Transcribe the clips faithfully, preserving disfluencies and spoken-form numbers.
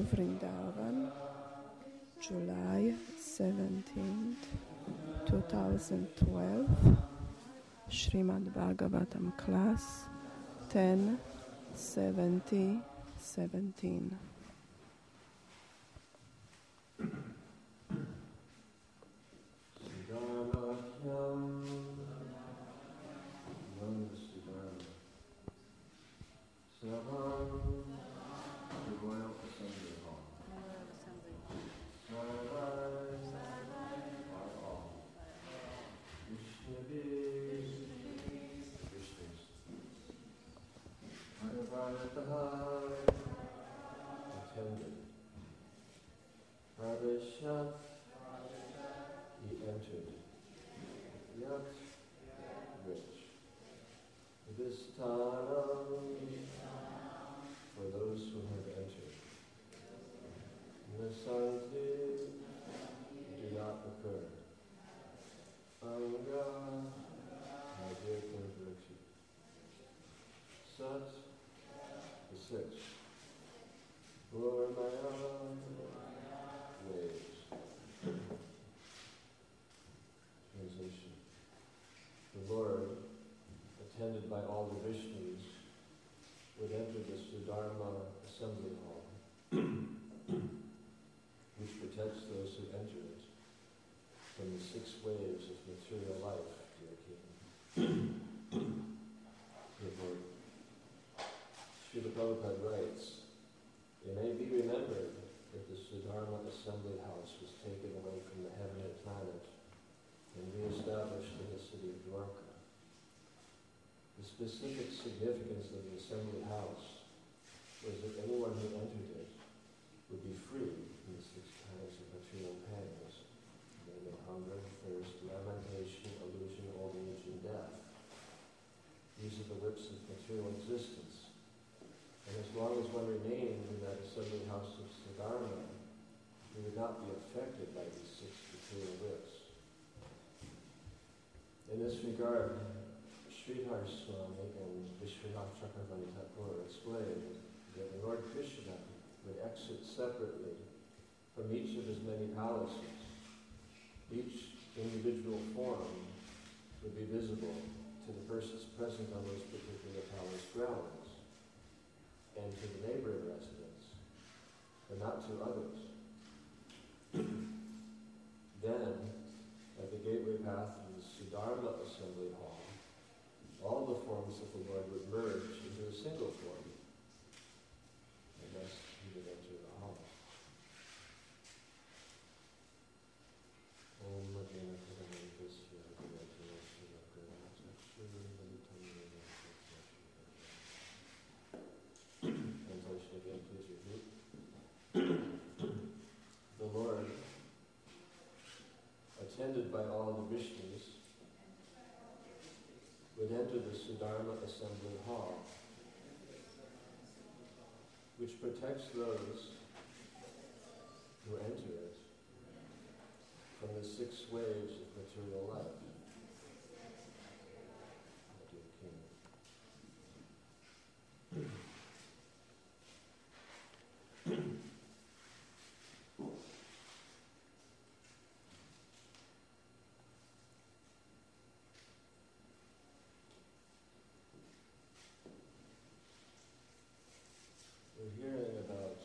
Vrindavan, July seventeenth, twenty twelve, Srimad Bhagavatam class ten seventy seventeen. Attended. Pravishat, he entered. Yat, which. Vidisthanam, for those who have entered. Nasanti, do not occur. Anga, my dear King Parikshit. Sat, the sixth. Gormaya, waves. Translation. The Lord, attended by all the Vishnus, would enter the Sudharma assembly hall, which protects those who enter it from the six waves of material life, dear King. Report. Srila Prabhupada writes, it may be remembered that the Sudharma assembly house was taken away from the heavenly planet and re-established in the city of Dwarka. The specific significance of the assembly house was that anyone who entered it would be free from the six kinds of material pangs, namely hunger, thirst, lamentation, illusion, old age, and death. These are the whips of material existence. And as long as one remained in that assembly house of Sudharma, he would not be affected by these six material whips. In this regard, Sridhar Swami and Vishwanath Chakravarti Thakur explained that the Lord Krishna would exit separately from each of his many palaces. Each individual form would be visible to the persons present on those particular palace grounds and to the neighboring residents, but not to others. Then, at the gateway path of the Sudharma assembly hall, all the forms of the Lord would merge into a single form, and thus he would enter the hall. Om Adena Kadamani Visya Kadamani Visya Kadamani Translation again, please repeat. The Lord, attended by all the Vishnus, would enter the Sudharma assembly hall, which protects those who enter it from the six waves of material life. Dear King. We're hearing about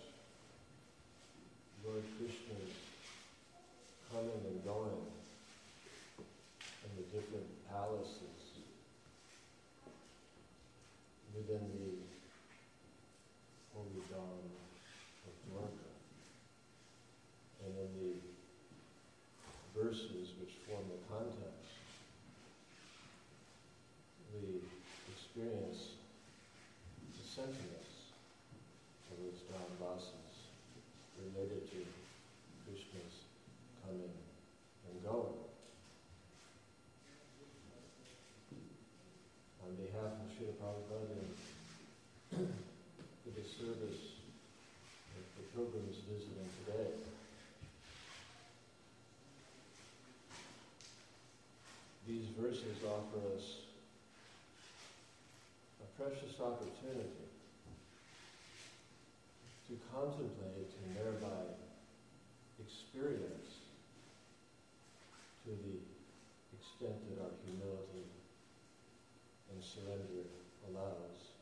Lord Krishna's coming and going in the different palaces within the holy dawn of Dwarka, and in the verses which form the context, we experience the sentiments of those Dhamvasis related to Krishna's coming and going. On behalf of Srila Prabhupada and for the service of the pilgrims visiting today, these verses offer us a precious opportunity to contemplate and thereby experience, to the extent that our humility and surrender allows,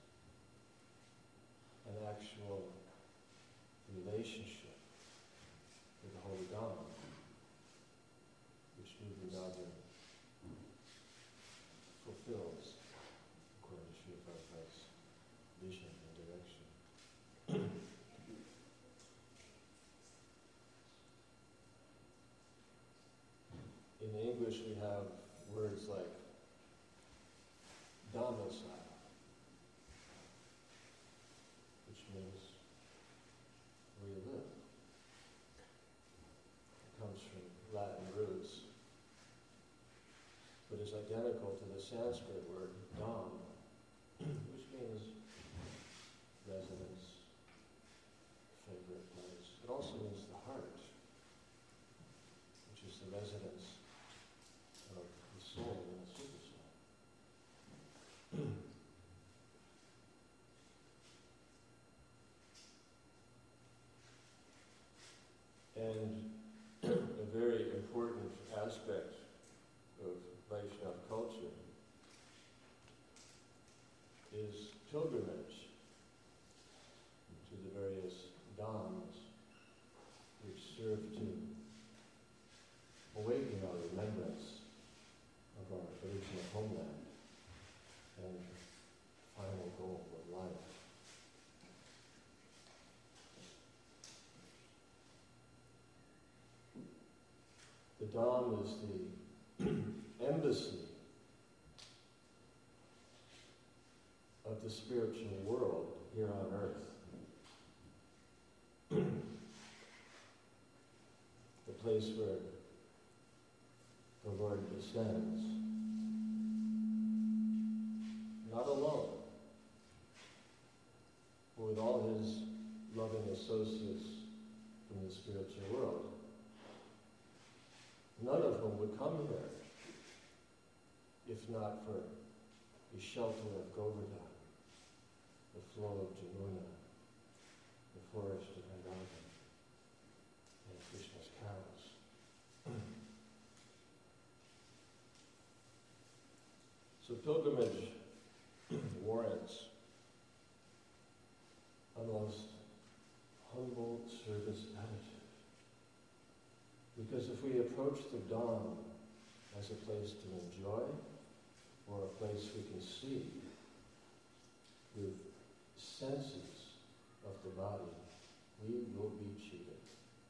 an actual relationship with the Holy Dhamma, which Nubindadra fulfills according to Srila Prabhupada's vision and direction. In English we have words like domicile, which means where you live. It comes from Latin roots, but is identical to the Sanskrit word dham, which means residence, favorite place. It also means the heart, which is the residence of the soul and the super soul. And a very important aspect of Vaishnava culture is pilgrimage to the various dhams which serve to awaken our remembrance of our original homeland and final goal of life. The Dham is the embassy of the spiritual world here on earth. The place where the Lord descends, not alone, but with all his loving associates from the spiritual world, none of whom would come here if not for the shelter of Govardhan, the flow of Jamuna, the forest of Vrindavan, and Krishna's cows. So pilgrimage warrants a most humble service attitude. Because if we approach the Dham as a place to enjoy, or a place we can see with senses of the body, we will be cheated.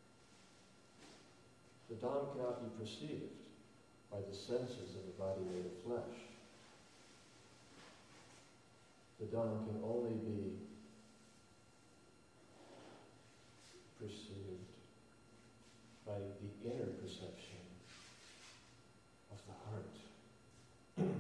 The Dham cannot be perceived by the senses of a body made of flesh. The Dham can only be perceived by the inner perception of the heart,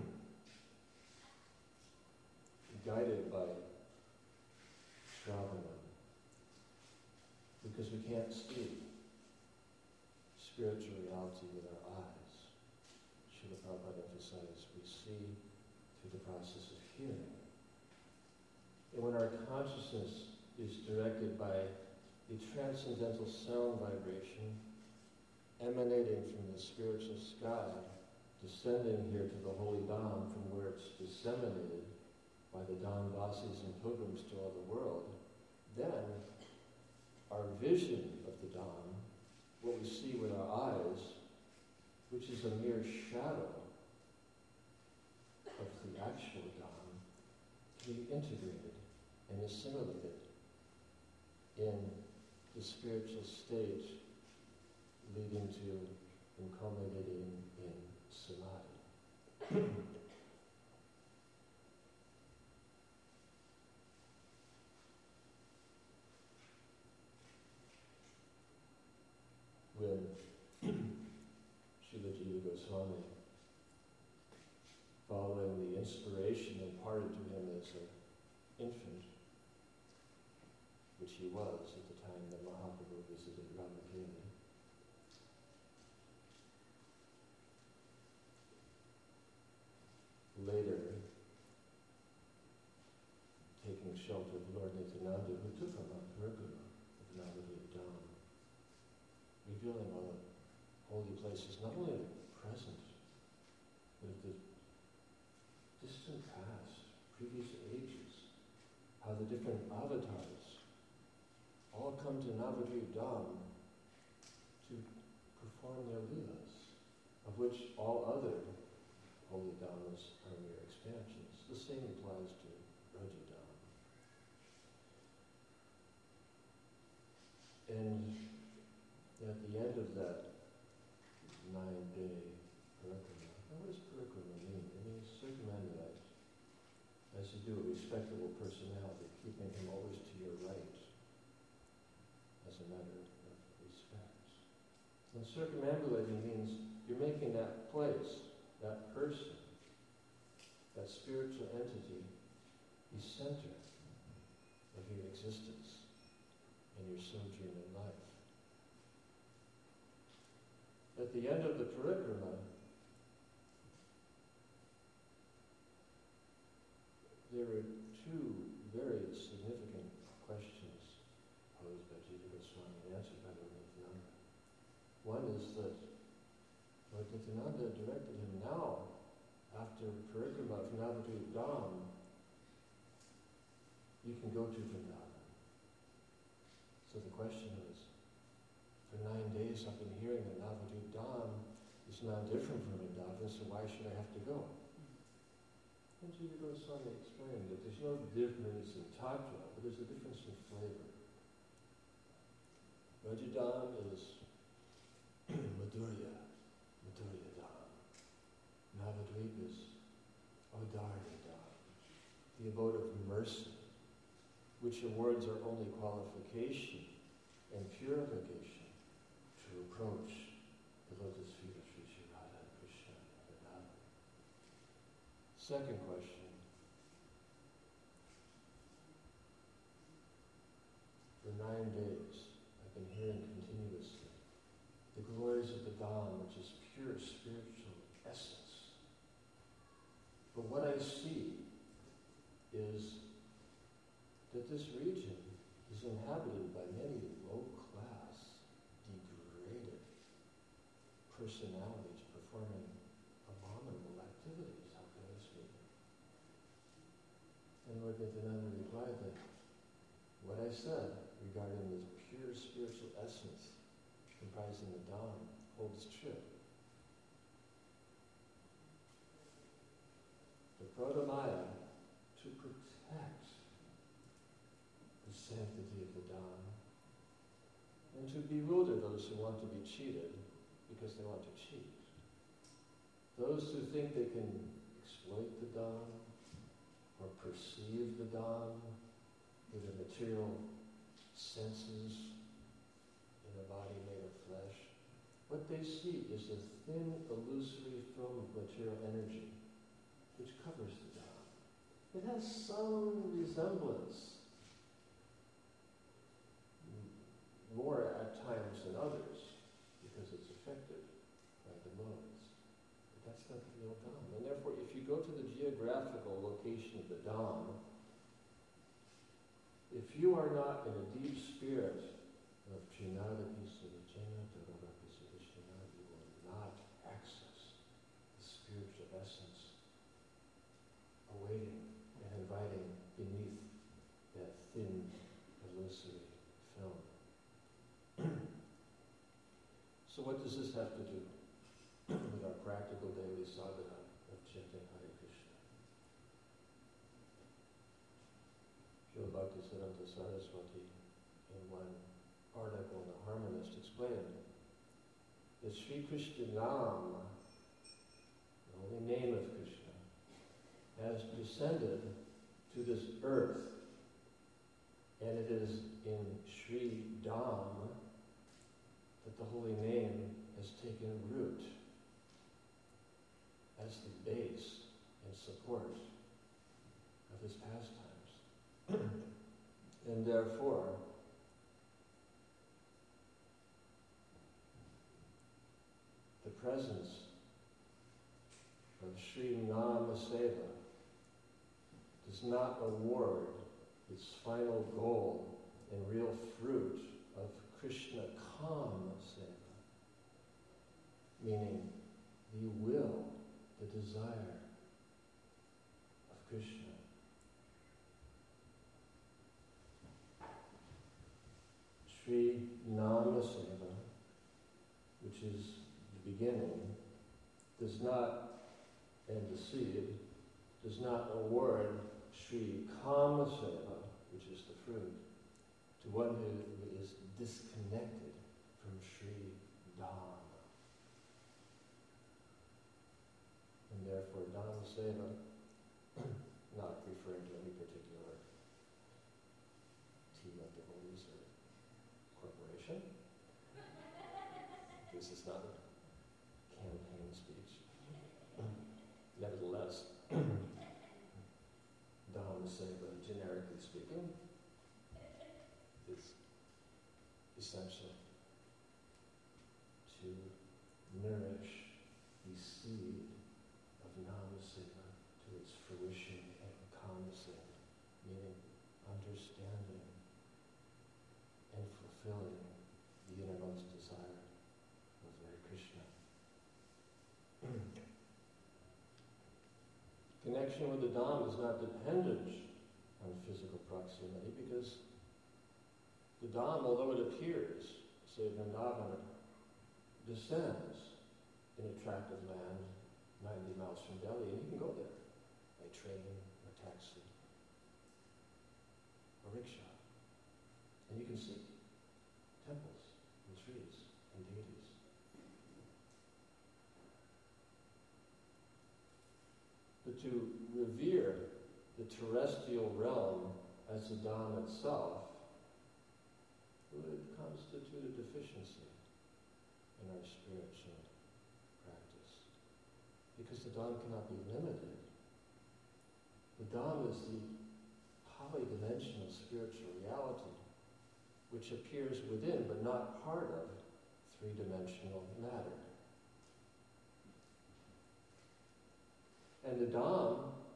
guided by Shravana, because we can't see spiritual reality with our eyes. Srila Prabhupada emphasized we see through the process of hearing. And when our consciousness is directed by a transcendental sound vibration emanating from the spiritual sky, descending here to the Holy Dham from where it's disseminated by the Dhamvasis and pilgrims to all the world, then our vision of the Dham, what we see with our eyes, which is a mere shadow of the actual Dham, can be integrated and assimilated in the spiritual state leading to and culminating in samadhi. When Srila Jiva Goswami, following the inspiration imparted to him as an infant, which he was at the time that Mahaprabhu visited Ramakeli, later taking shelter of Lord Nityananda, who took him up to her guru, the Navadvip Dham, revealing all the holy places, not only of the present, but of the distant past, previous ages, how the different avatars all come to Navadvip Dham to perform their leelas, of which all other holy dhammas are mere expansions. The same applies to Braja Dham. And at the end of that nine-day parikrama, now what does parikrama mean? It means circumambulate, as you do a respectable personality, keeping him always to your right, as a matter of respect. And circumambulating means you're making that place, that person, that spiritual entity, the center of your existence and your sojourn in life. At the end of the parikrama, there are two very significant questions posed by Jiva Goswami and answered by Lord Nityananda. One is that Lord Nityananda directed him now, after parikrama of Navadvip Dham, you can go to Vrindavan. So the question is, for nine days I've been hearing that Navadvip Dham is not different from Vrindavan, so why should I have to go? And Jiva Goswami explained that there's no difference in tattva, but there's a difference in flavor. Braja Dham is Madhurya, Madhurya Dham. Navadvip is Audarya Dham, the abode of mercy, which awards our only qualification and purification to approach the lotus feet of Sri Sri Radha and Krishna and Vrindavan. Second question. For nine days, I've been hearing continuously the glories of the Dham, which is pure spiritual essence. But what I see is that this region is inhabited by many low-class, degraded personalities performing abominable activities. How can this be? And Lord Nityananda replied that what I said regarding this pure spiritual essence comprising the Dham holds true. The Prodamaya, to protect the sanctity of the Dham, and to bewilder those who want to be cheated because they want to cheat. Those who think they can exploit the Dham or perceive the Dham with the material senses in a body made of flesh, what they see is a thin, illusory film of material energy which covers the Dham. It has some resemblance, more at times than others, because it's affected by the modes. But that's not the real Dham. And therefore, if you go to the geographical location of the Dham, if you are not in a deep spirit of Trinadapi Sudhajena Dharavapi Sudhajena, you will not access the spiritual essence awaiting and inviting beneath that thin, illusory film. So what does this have to do with our practical daily sadhana of chanting Hare Krishna? Srila Bhaktisiddhanta Saraswati, in one article in The Harmonist, explained that Sri Krishna Nam, the holy name of Krishna, has descended to this earth, and it is in Sri Dham that the holy name has taken root as the base and support of his pastimes. And therefore, the presence of Sri Nama Seva does not award its final goal and real fruit of Krishna Kama Seva, meaning the will, the desire of Krishna. Sri Nama Seva, which is the beginning, does not, and the seed, does not award Sri Kama Seva, which is the fruit, to one who is disconnected from Sri Dhamma. And therefore Dhamma Seva, not referring to any particular tea of devotees or corporation. This is not a campaign speech. Nevertheless, Dhamma Seva, generically speaking, is essential to nourish the seed of Nama Seva to its fruition and Kama Seva, meaning understanding and fulfilling the innermost desire of Hare Krishna. Connection with the Dham is not dependent on physical proximity because the Dham, although it appears, say Vrindavan, descends in a tract of land ninety miles from Delhi, and you can go there by train or taxi or rickshaw. And you can see temples and trees and deities. But to revere the terrestrial realm as the Dham itself would constitute a deficiency in our spiritual practice. Because the Dham cannot be limited. The Dham is the polydimensional spiritual reality which appears within but not part of three-dimensional matter. And the Dham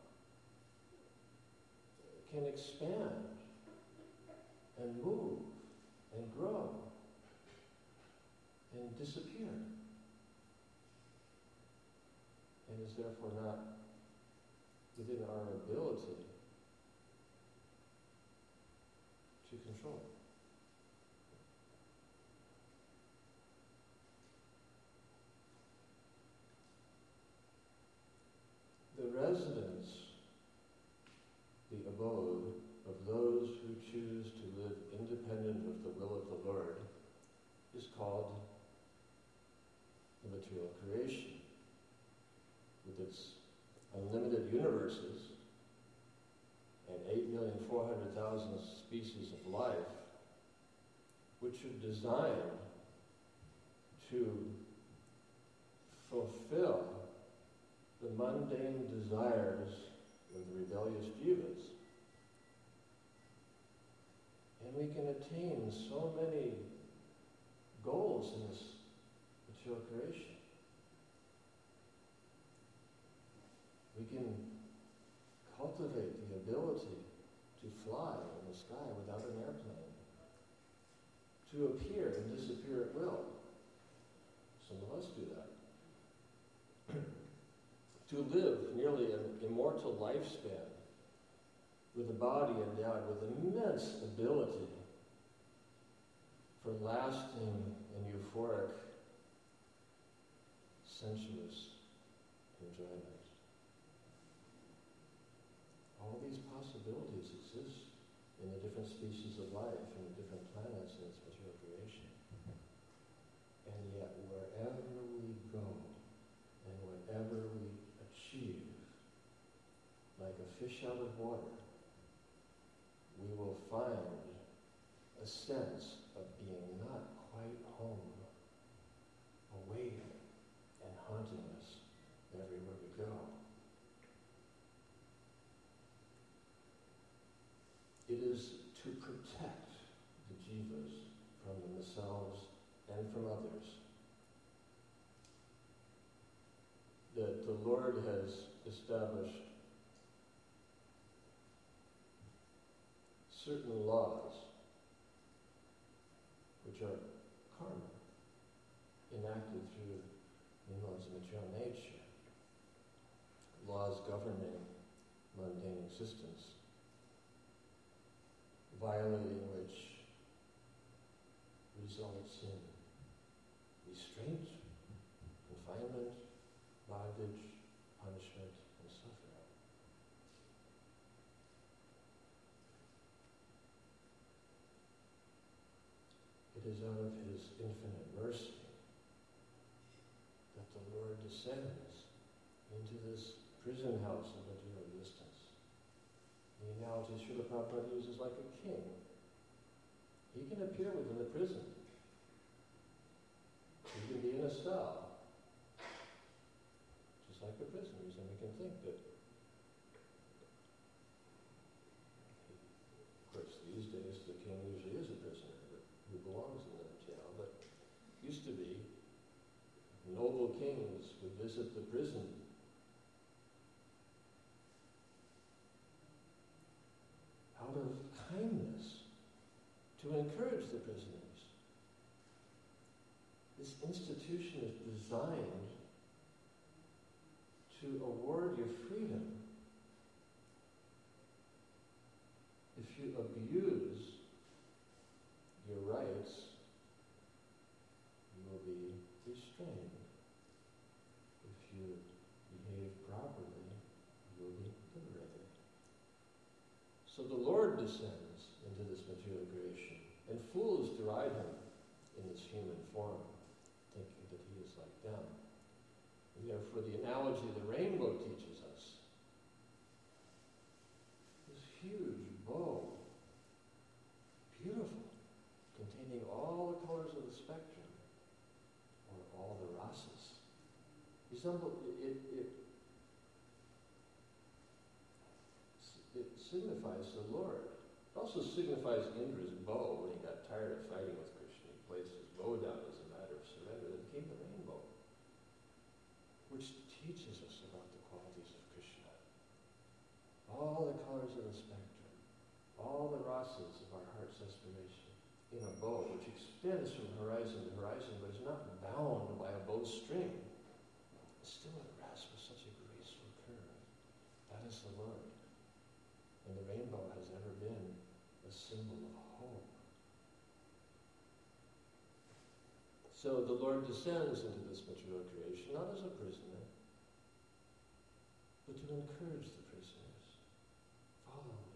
can expand and move and grow and disappear, and is therefore not within our ability to control. The residence, the abode of those who choose to live independent of the will of the Lord is called the material creation, with its unlimited universes and eight million four hundred thousand species of life, which are designed to fulfill the mundane desires of the rebellious jivas. And we can attain so many goals in this material creation. We can cultivate the ability to fly in the sky without an airplane, to appear and disappear at will. Some of us do that. To live nearly an immortal lifespan with a body endowed with immense ability for lasting and euphoric, sensuous enjoyment. All these possibilities exist in the different species of life and the different planets in its material creation. And yet, wherever we go and whatever we achieve, like a fish out of water, we will find a sense of being not quite home, awaiting and haunting us everywhere we go. It is to protect the jivas from themselves and from others that the Lord has established certain laws are karma, enacted through the laws of material nature, laws governing mundane existence, violating which results in restraint, confinement, bondage, punishment, and suffering. It is out of his infinite mercy that the Lord descends into this prison house of material existence. The analogy Srila Prabhupada uses like a king. He can appear within the prison. He can be in a cell, just like a prisoner. And we can think that, of course, these days the king usually is a prisoner who belongs in the jail, but it used to be noble kings would visit the prison out of kindness to encourage the prisoners. This institution is designed to award you freedom. If you abuse your rights, you will be restrained. If you behave properly, you will be liberated. So the Lord descends into this material creation, and fools deride him in this human form, thinking that he is like them. And therefore, the analogy of the rainbow teaches us. This huge bow, beautiful, containing all the colors of the spectrum, or all the rasas. Resemble, it, it, it signifies the Lord. It also signifies Indra's bow when he got tired of fighting with Krishna. He placed his bow down as a matter of surrender. It became the rainbow, which teaches us about the qualities of Krishna. All the colors of the spectrum, all the rasas of our heart's aspiration, in a bow which extends from horizon to horizon, but is not bound by a bowstring. It's still at rest with such a graceful curve. That is the Lord. And the rainbow has ever been a symbol of hope. So the Lord descends into this material creation, not as a prisoner, but to encourage the prisoners. Follow me.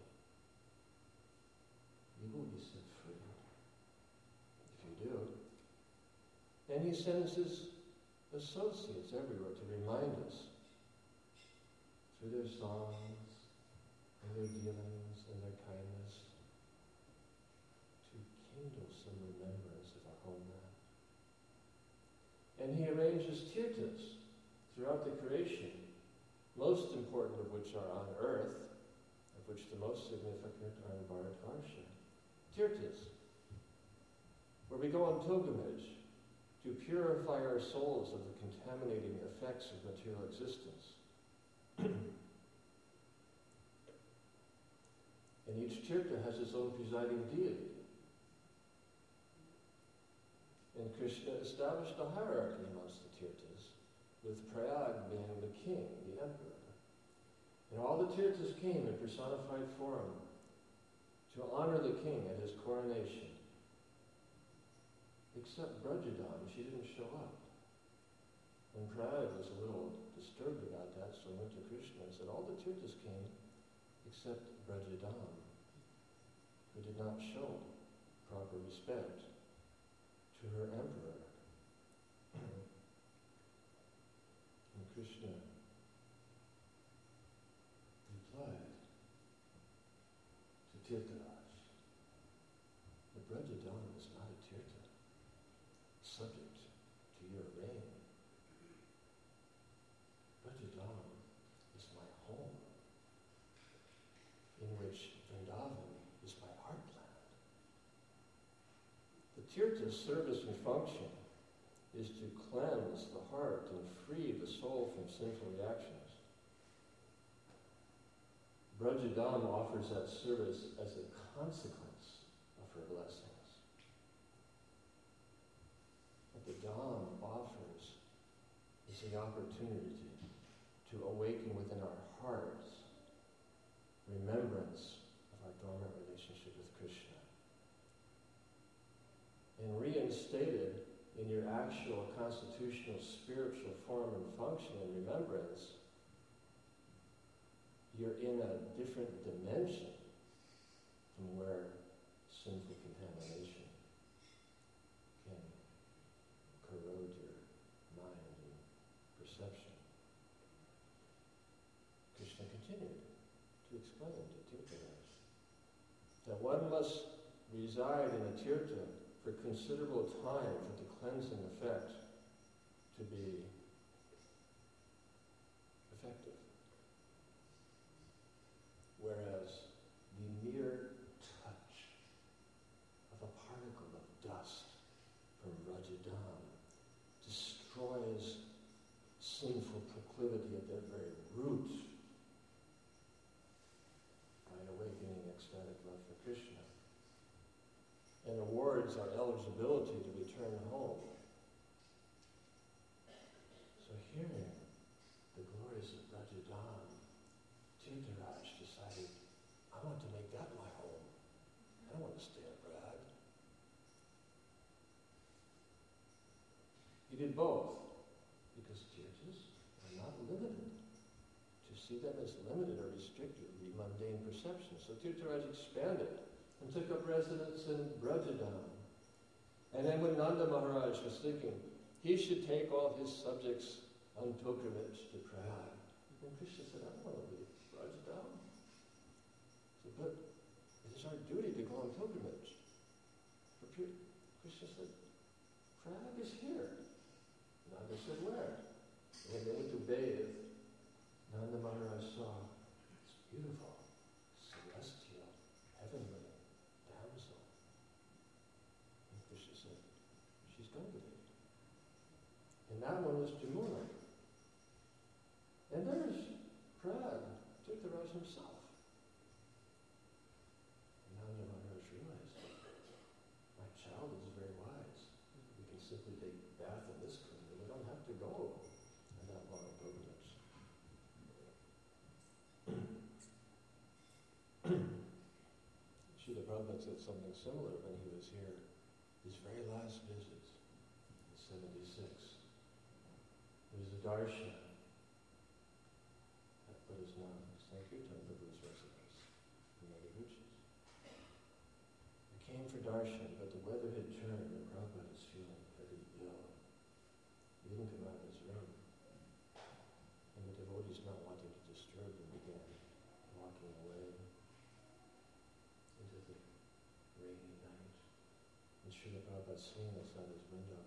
You will be set free. If you do. And he sends his associates everywhere to remind us, through their songs, and their dealings, and their kindness, to kindle some remembrance of our homeland. And he arranges tirthas throughout the creation, most important of which are on earth, of which the most significant are in Bharatvarsha. Tirthas, where we go on pilgrimage to purify our souls of the contaminating effects of material existence. And each tirtha has its own presiding deity. And Krishna established a hierarchy amongst the tirthas, with Prayag being the king, the emperor. And all the tirthas came in personified form to honor the king at his coronation. Except Brajadam, she didn't show up. And Prayag was a little disturbed about that, so he went to Krishna and said, all the tirthas came except Brajadam, who did not show proper respect to her emperor. And Krishna replied to Tirtharaj, the Brajadam is not a tirtha, subject to your reign. Brajadam is my home, in which Vrindavan is my heartland. The tirtha's service and function is to cleanse the heart and free the soul from sinful reactions. Brajadam offers that service as a consequence of her blessings. the opportunity to awaken within our hearts remembrance of our dormant relationship with Krishna. And reinstated in your actual constitutional spiritual form and function and remembrance, you're in a different dimension from where sinful contamination can corrode your mind and perception. Krishna continued to explain to Tirtharaj that one must reside in a tirtha for considerable time for the cleansing effect to be effective. Whereas the mere touch of a particle of dust from Vrajadam destroys sinful proclivity at their very root by awakening ecstatic love for Krishna, and awards our eligibility to return home. So hearing the glories of Vrajadam, Tirtharaj decided, I want to make that my home. I don't want to stay at Brad. He did both, because tirthas are not limited. To see them as limited or restricted would be mundane perception. So Tirtharaj expanded and took up residence in Brajadam. And then when Nanda Maharaj was thinking he should take all his subjects on pilgrimage to Prayag, and Krishna said, I don't want to leave Brajadam. So, but it is our duty to go on pilgrimage. But Krishna said, Prayag is here. Nanda said, where? And they went to bathe. Nanda Maharaj saw this beautiful, celestial, heavenly damsel. And Krishna said, she's going to bathe. And that one was Jamuna. And there's Prad, Tirtharaj himself. And Nanda Maharaj realized, my child is very wise. We can simply take a bath in this clean. We don't have to go on that long pilgrimage. Srila Prabhupada said something similar when he was here, his very last visit in seventy-six. It was a darshan at what is now Sankirtan Prabhu's residence in Madhuruchis. I came for darshan, but the weather had turned and Prabhupada was feeling very ill. He didn't come out of his room. And the devotees, not wanting to disturb him, began walking away into the rainy night. And Srila Prabhupada seeing us out his window,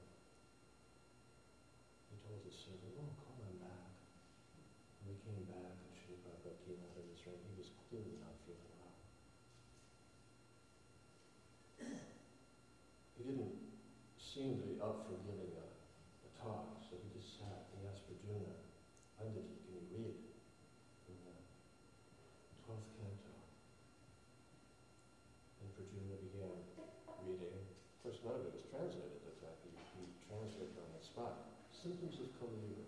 he told his servant, oh, call him back. And we came back, and Srila Prabhupada came out of his room. He was clearly not feeling well. He didn't seem to be up for giving a, a talk, so he just sat. He asked Arjuna, Pandit, can you read from the twelfth canto? And Arjuna began reading. Of course, none of it was translated at the time. He, he translated on the spot. Symptoms of Kali Yuga.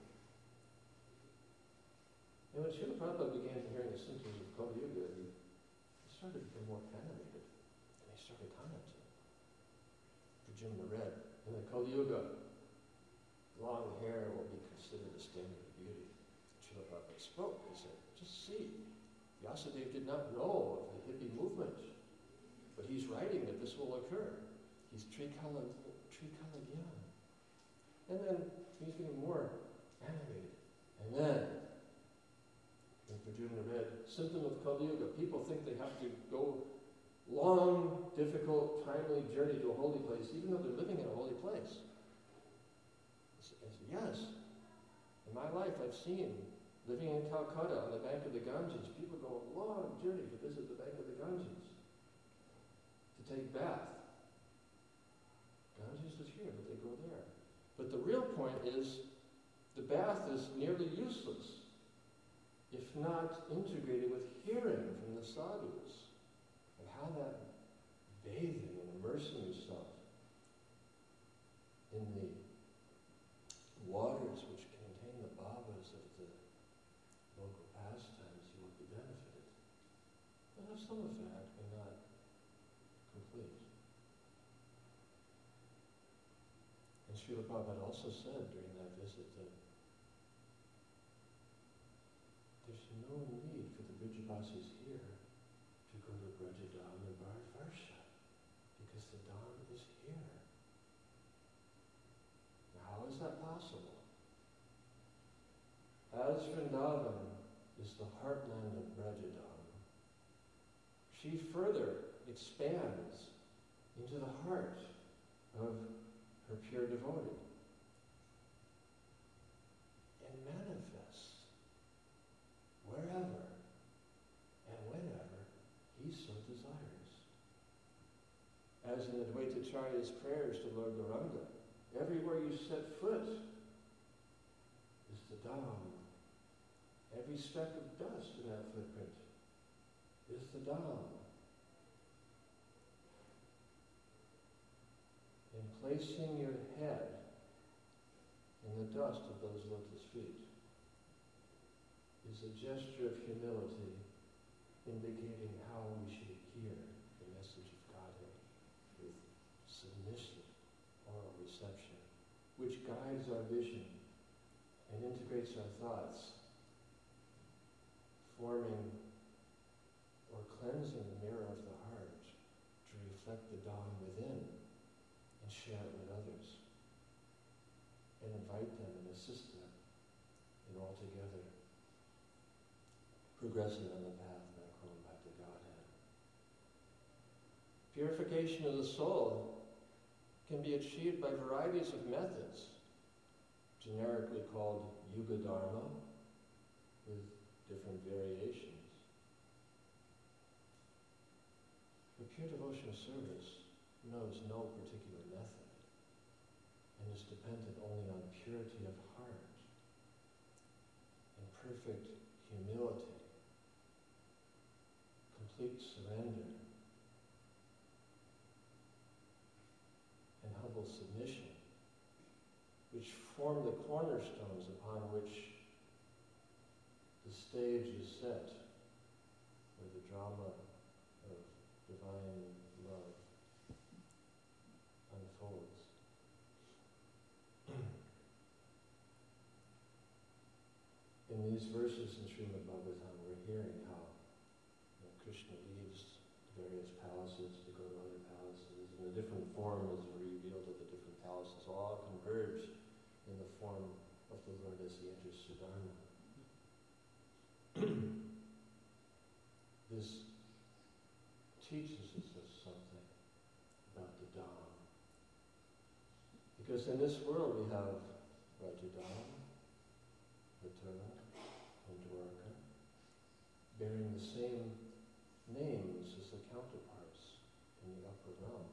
And when Srila Prabhupada began hearing the symptoms of Kali Yuga, he, he started to become more animated. And he started commenting. Arjuna read, in the Kali Yuga, long hair will be considered a standard of beauty. Srila Prabhupada spoke. He said, just see, Vyasadeva did not know of the hippie movement, but he's writing that this will occur. He's Trikala, Trikala Gyan. And then he's getting more animated. And then, when Arjuna read, symptom of Kali Yuga, people think they have to go long, difficult, timely journey to a holy place, even though they're living in a holy place. I said, yes. In my life, I've seen, living in Calcutta on the bank of the Ganges, people go a long journey to visit the bank of the Ganges, to take bath. Ganges is here, but they go there. But the real point is, the bath is nearly useless if not integrated with hearing from the sadhus of how that bathing and immersing yourself in the waters which contain the Srila Prabhupada also said during that visit that there's no need for the Vrijabasis here to go to Brajadam and Bharatvarsha, because the Dham is here. Now, how is that possible? As Vrindavan is the heartland of Brajadam, she further expands into the heart of her pure devotee and manifests wherever and whenever he so desires. As in Advaitacharya's prayers to Lord Gauranga, everywhere you set foot is the Dham. Every speck of dust in that footprint is the Dham. In placing your head in the dust of those lotus feet is a gesture of humility, indicating how we should hear the message of Godhead with submissive oral reception, which guides our vision and integrates our thoughts, forming or cleansing the mirror of the heart to reflect the Dham within and share it with others and invite them and assist them in altogether progressing on the path back home, back to Godhead. Purification of the soul can be achieved by varieties of methods, generically called Yuga Dharma, with different variations. But pure devotional service knows no particular method and is dependent only on purity of heart and perfect humility, complete surrender, and humble submission, which form the cornerstones upon which the stage is set, where the drama of divine love unfolds. In these verses in Srimad Bhagavatam, we're hearing how you know, Krishna leaves the various palaces to go to other palaces, and the different forms are revealed of the different palaces, all converge in the form of the Lord as he enters Sudharma. This teaches us something about the Dham. Because in this world we have Rajadam, Mathura, and Dwarka, bearing the same names as the counterparts in the upper realm.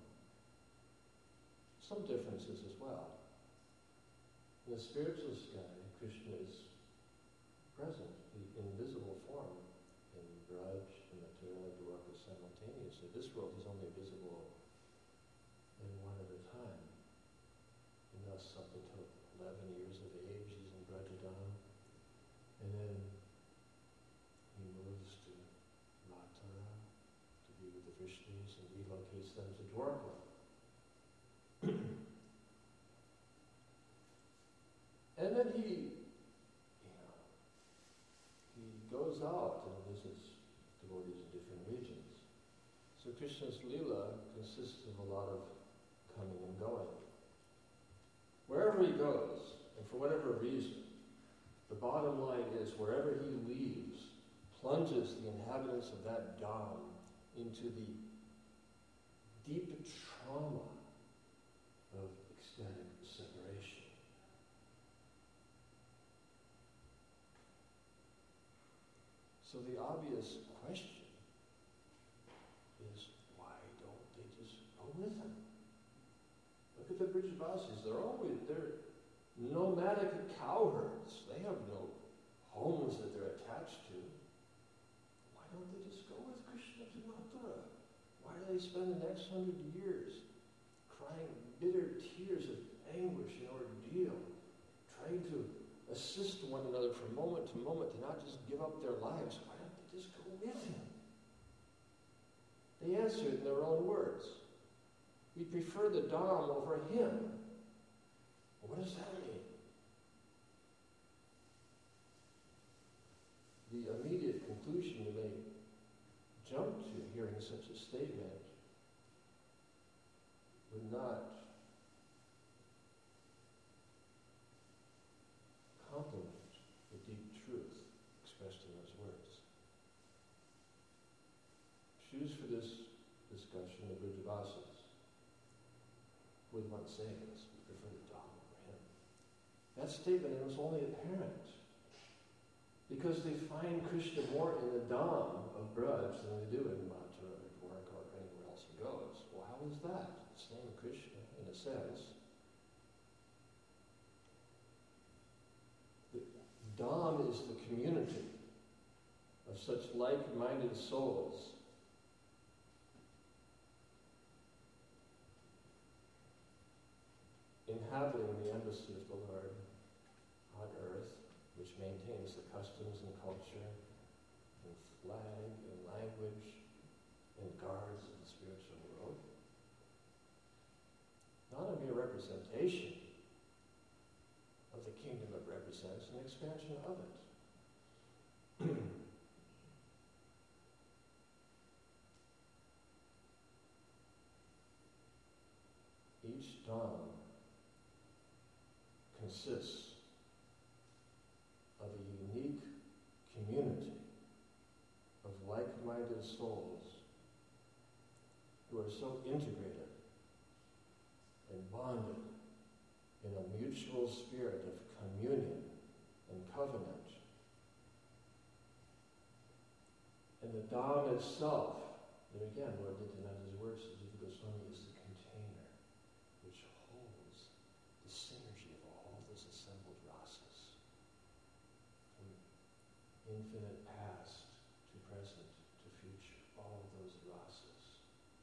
Some differences as well. In the spiritual sky, Krishna is present, the invisible form, in Braj, and Mathura, and Dwarka simultaneously. This world is only visible in one at a time. And thus, up until eleven years of age, he's in Brajadam, and then he moves to Mathura to be with the Vrishnis and relocates them to Dwarka. And then he, you know, he goes out and visits devotees in different regions. So Krishna's Leela consists of a lot of coming and going. Wherever he goes, and for whatever reason, the bottom line is wherever he leaves, plunges the inhabitants of that Dham into the deep trauma of ecstatic separation. So the obvious question is, why don't they just go with him? Look at the Vrijabasis. They're always, they're nomadic cowherds. They have no homes that they're attached to. Why don't they just go with Krishna to Mathura? Why do they spend the next hundred years crying bitter tears of anguish and ordeal, trying to assist one another from moment to moment to not just give up their lives? Why don't they just go with him? They answered in their own words. We prefer the Dham over him. Well, what does that mean? The immediate conclusion you may jump to hearing such a statement would not complement the deep truth expressed in those words. Choose for this discussion the Vrijavasis, who are the ones saying this, we prefer the Dhamma over him. That statement is only apparent because they find Krishna more in the Dham of Braj than they do in Mathura or Dwarka or anywhere else he goes. Well, how is that? It's the name of Krishna, in a sense. The Dham is the community of such like-minded souls inhabiting the embassy of the Lord on earth, which maintains the customs and culture and flag and language and guards of the spiritual world. Not a mere representation of the kingdom it represents, an expansion of it. Each Dham consists of a unique community of like-minded souls who are so integrated and bonded in a mutual spirit of communion and covenant. And the Dham itself, there again, Lord Nityananda's words, Jiva Goswami, is the container which holds the synergy of all those assembled rasas. From infinite past to present to future, all of those rasas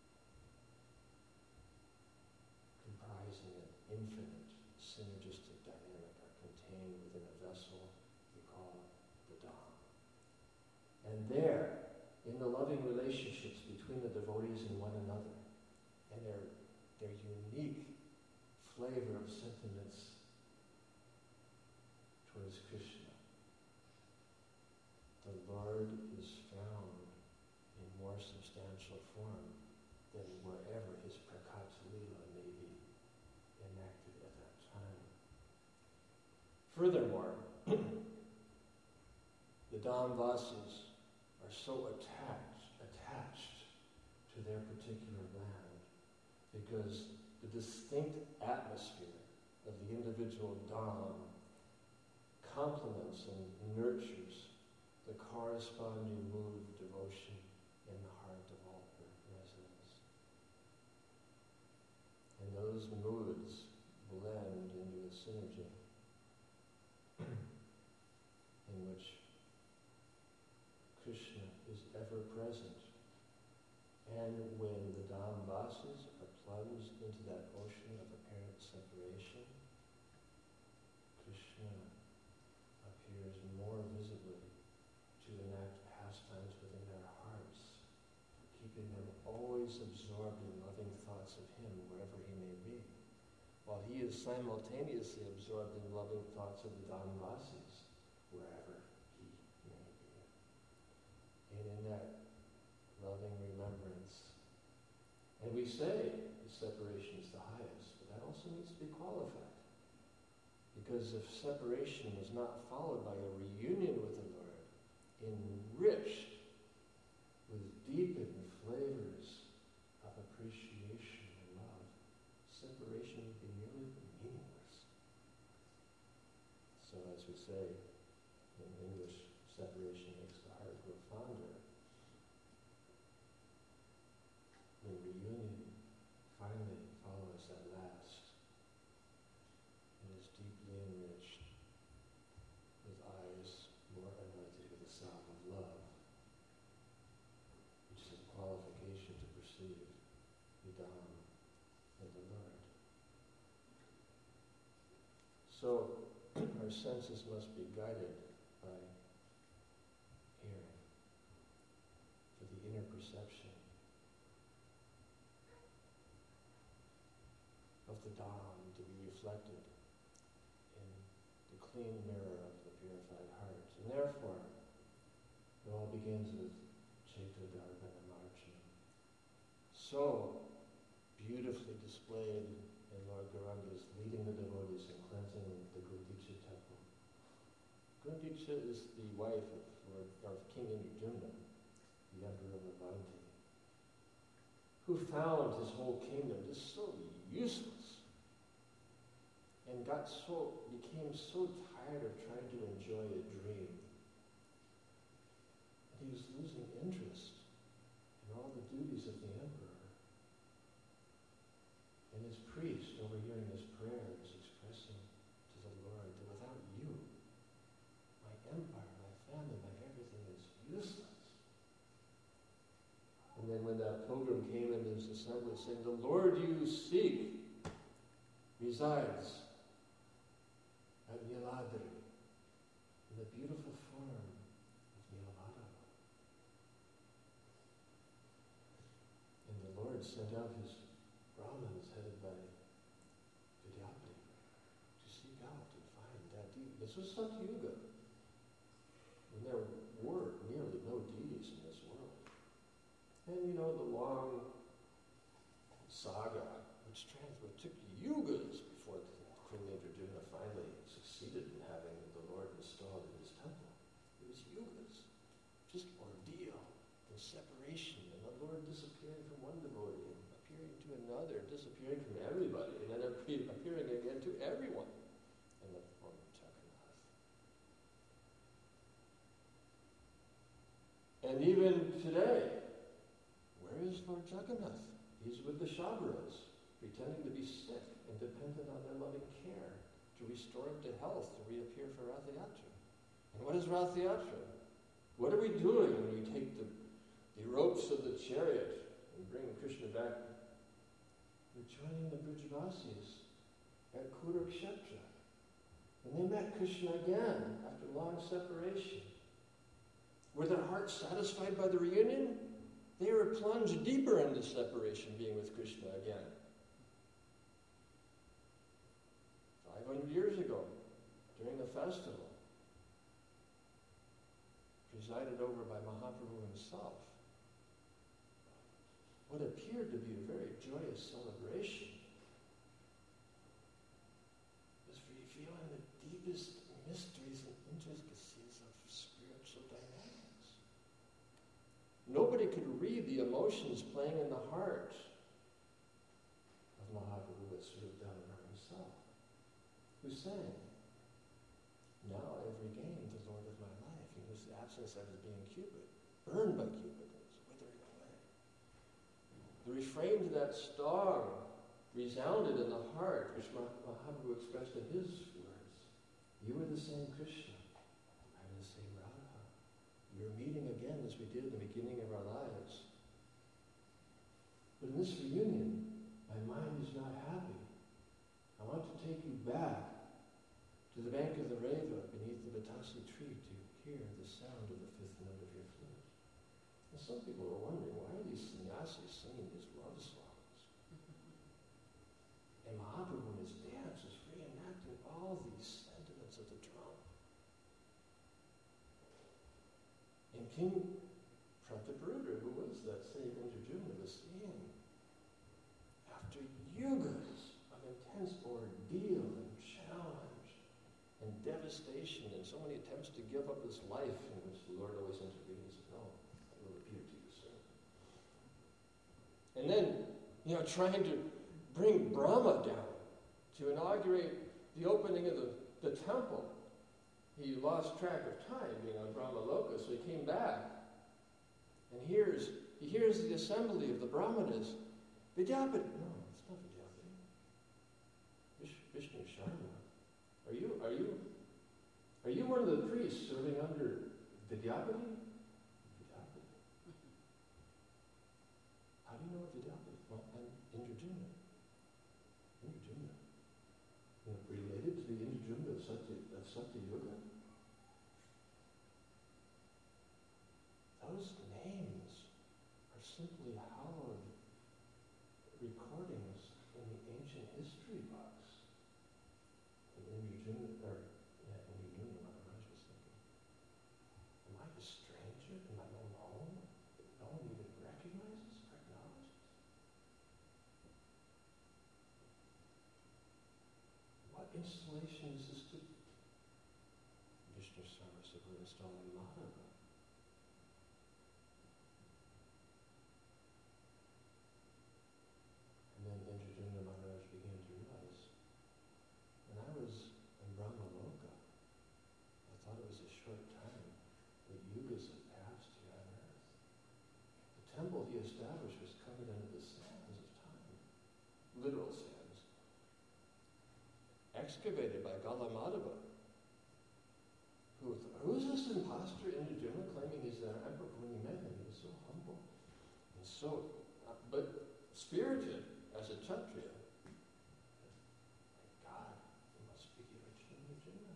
comprising an infinite synergistic dynamic are contained within a vessel we call the Dham. And there, in the loving relationships between the devotees and one another, and their, their unique flavor of sentiments towards Krishna, the Lord is found in more substantial form than wherever his Prakat Lila may be enacted at that time. Furthermore, the Dhamvasis are so attached, attached to their particular land because the distinct atmosphere of the individual Dham complements and nurtures the corresponding mood of devotion in the heart of all her residents. And those moods blend into a synergy in which Krishna is ever present. And when the Dhamvasis are plunged into that ocean of apparent separation, Krishna appears more visibly to enact pastimes within their hearts, keeping them always absorbed in loving thoughts of him wherever he may be, while he is simultaneously absorbed in loving thoughts of the Dhamvasis wherever he may be. And in that loving remembrance, and we say the separation is the highest, but that also needs to be qualified. Because if separation was not followed by a reunion with the Lord, enriched with deepened flavors of appreciation and love, separation would be nearly meaningless. So as we say in English, separation makes the heart grow fonder. The reunion finally follows at last and is deeply enriched with eyes more anointed with the salve of love, which is a qualification to perceive the Dham and the Lord. So our senses must be guided by hearing for the inner perception of the Dham to be reflected clean mirror of the purified heart. And therefore, it all begins with Chaitya Darbana Marchana. So beautifully displayed in Lord Gauranga's leading the devotees in cleansing the Gundicha temple. Gundicha is the wife of, Lord, of King Indradyumna, the Emperor of Avanti, who found his whole kingdom just so useless and got so, became so tired of trying to enjoy a dream. And he was losing interest in all the duties of the emperor. And his priest, overhearing his prayer, is expressing to the Lord that without you, my empire, my family, my everything is useless. And then when that pilgrim came into his assembly saying, the Lord you seek resides at Niladri, in the beautiful form of Nilamadava. And the Lord sent out his Brahmins headed by Vidyapati to seek out and find that deity. This was Satyuga, when there were nearly no deities in this world. And you know, the long saga, which trans- which took yugas before Queen Indradyumna finally succeeded in having the Lord installed in his temple. It was yugas, just ordeal and separation, and the Lord disappearing from one devotee and appearing to another, disappearing from everybody, and then appearing again to everyone in the form of Jagannath. And even today, where is Lord Jagannath? He's with the Shabras, pretending to be sick and dependent on their loving care to restore him to health, to reappear for Ratha Yatra. And what is Ratha Yatra? What are we doing when we take the, the ropes of the chariot and bring Krishna back? We're joining the Brijavasis at Kurukshetra. And they met Krishna again after long separation. Were their hearts satisfied by the reunion? They were plunged deeper into separation, being with Krishna again. five hundred years ago, during the festival, presided over by Mahaprabhu himself, what appeared to be a very joyous celebration was revealing the deepest mysteries and intricacies of spiritual dynamics. Nobody could read the emotions playing in the heart of Mahaprabhu as Swarup Damodar himself, who sang, now I have regained the Lord of my life, in whose absence I was being Cupid, burned by Cupid, and was withering away. The refrain to that song resounded in the heart, which Mahaprabhu expressed in his words. You are the same Krishna, I am the same Radha. We are meeting again as we did in the beginning of our lives. But in this reunion, my mind is not happy. I want to take you back to the bank of the Reva beneath the Vatasi tree to hear the sound of the fifth note of your flute. And some people are wondering, why are these sannyasis singing these love songs? And Mahaprabhu in his dance is reenacting all these sentiments of the drum. And King Prataparudra, who was that same Indradyumna, was saying, after yugas of intense ordeal and challenge and devastation and so many attempts to give up his life, in which the Lord always intervenes, no, I will appear to you soon. And then, you know, trying to bring Brahma down to inaugurate the opening of the, the temple. He lost track of time being on Brahma Loka, so he came back and hears, he hears the assembly of the Brahmanas. Vidyapati, no, it's not Vidyapati. Vish, Vishnu Sharma. Are you, are you, are you one of the priests serving under Vidyapati? Vidyapati. How do you know Vidyapati? Well, I'm Indradyumna. Indradyumna. You know, related to the Indradyumna of Satya, of Satya Yuga. Those names are simply hallowed recordings in the ancient history books. In Indradyumna, or yeah, in installation is this to Vishnu Sarvasa, we're installing Madhava. And then Indradyumna Maharaj began to realize, when I was in Brahmaloka, I thought it was a short time, that yugas had passed here on earth. The temple he established was covered under the sands of time, literal sands, excavated by Galamadeva. Who, who is this imposter Indradyumna claiming he's an emperor? When he met him, he was so humble and so, uh, but spirited as a Kshatriya. My God, he must be Indradyumna.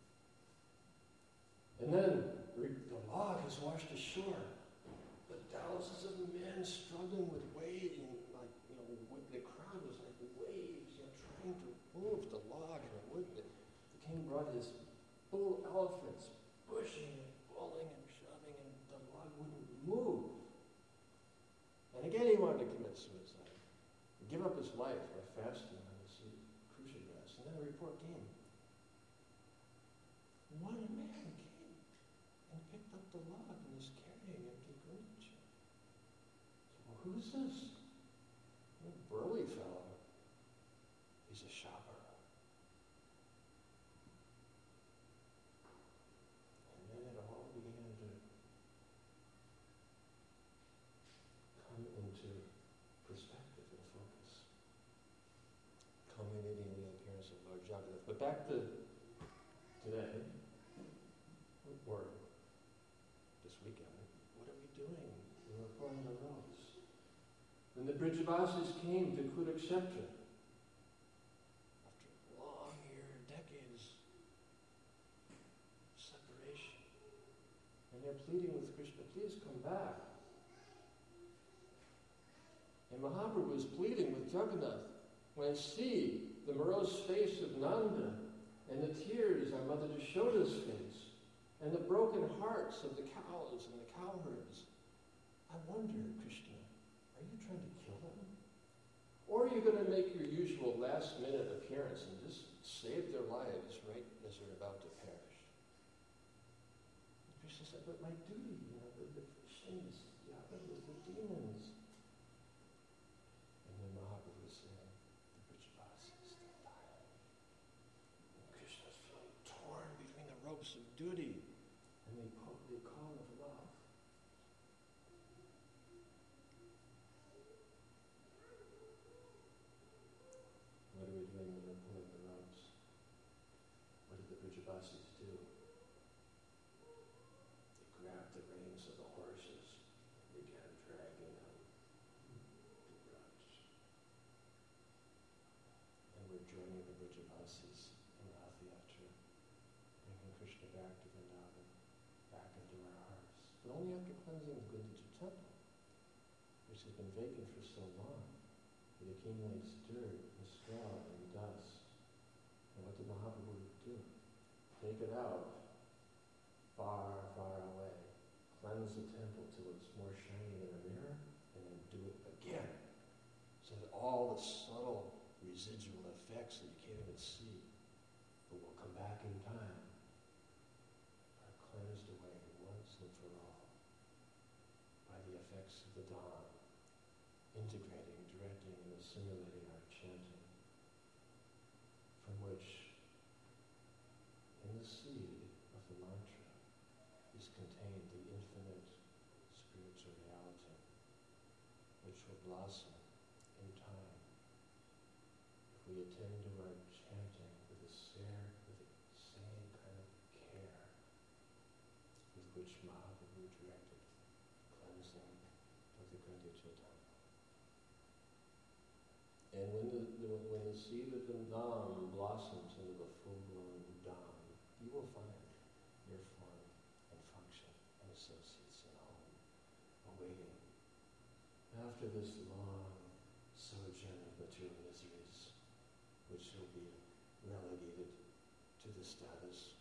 And then the log has washed ashore. The thousands of men struggling with waves, like, you know, the crowd was like waves, you know, trying to move the log, and it wouldn't. The king brought his bull elephants, pushing and pulling and shoving, and the log wouldn't move. And again he wanted to commit suicide, give up his life by fasting on the sea, crucial grass. And then a report came. One man came and picked up the log and is carrying it to Guruji. So, well, who's this? A burly fellow. He's a shopper. And then it all began to come into perspective and focus, culminating in the appearance of Lord Jagannath. But back to today, or this weekend, what are we doing? We were pulling the ropes. When the Brijavasis came to Kurukshetra, after long years, decades of separation, and they're pleading with Krishna, please come back. And Mahaprabhu is pleading with Jagannath, when I see the morose face of Nanda, and the tears on Mother Yashoda's face, and the broken hearts of the cows and the cowherds, I wonder, Krishna, are you trying to kill them? Or are you going to make your usual last-minute appearance and just save their lives right as they're about to perish? And Krishna said, but my duty, you know, the, the fishing is yaga with the demons. And then Mahaprabhu was saying, the Brijavasis, they're dying. And Krishna's feeling torn between the ropes of duty and the, the call of love. What are we doing when we're pulling the ropes? What did the Brijavasis do? They grabbed the reins of the horses and began dragging them to Braj. And we're joining the Brijavasis in Rath Yatra, bringing Krishna back to Vrindavan, back into our hearts. But only after cleansing the Gundicha temple, which has been vacant for so long. It accumulates dirt and straw and dust. And what did Mahaprabhu do? Take it out far, far away. Cleanse the temple till it's more shiny than a mirror, and then do it again. So that all the subtle residual effects that you can't even see, but will come back in time, are cleansed away once and for all by the effects of the dawn, integrating, directing, and assimilating our chanting, from which, in the seed of the mantra, is contained the infinite spiritual reality, which will blossom in time if we attend to our chanting with the same, with the same kind of care with which Mahaprabhu directed cleansing of the Gundicha temple. And when the, the when the seed of the Dham blossoms into the full-blown Dham, you will find your form and function and associates at home, awaiting. After this long sojourn of material miseries, which will be relegated to the status